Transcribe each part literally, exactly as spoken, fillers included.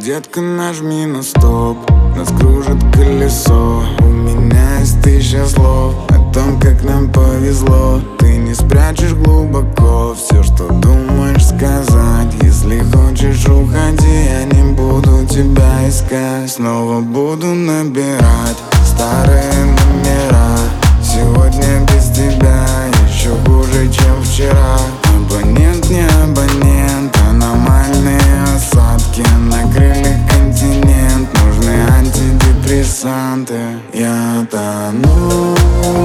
Детка, нажми на стоп, нас кружит колесо. У меня есть тысяча слов о том, как нам повезло. Ты не спрячешь глубоко все, что думаешь сказать. Если хочешь, уходи, я не буду тебя искать. Снова буду набирать старые номера. Сегодня без тебя еще хуже, чем вчера. Абонент, не абонент, аномальные осадки накрыли континент. Нужны антидепрессанты. Я тону.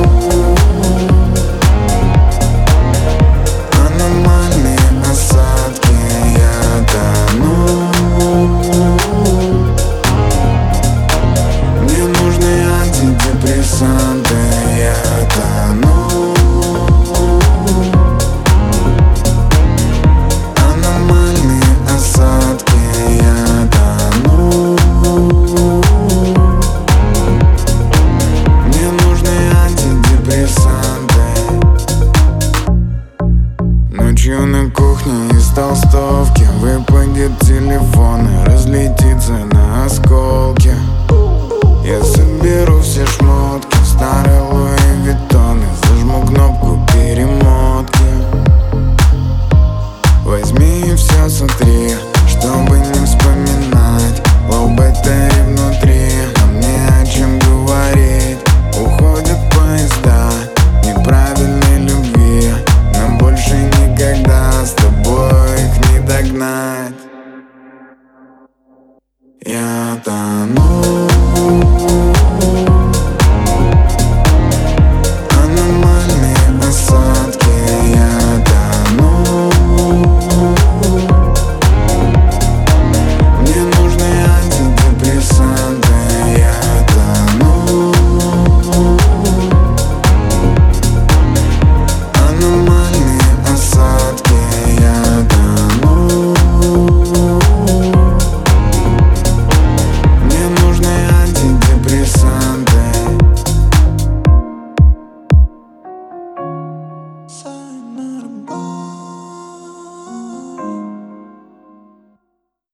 Аномальные осадки. Я тону. Мне нужны антидепрессанты. Я тону. Ночью на кухне из толстовки выпадет телефон и разлетится на осколки. Я соберу все шмотки, старые Луи Виттоны, зажму кнопку перемотки. Возьми и все сотри, чтобы не вспоминать лоу баттери внутри. Нам не о чем говорить. Уходят поезда неправильной любви. Нам больше никогда с тобой их не догнать. Я тону.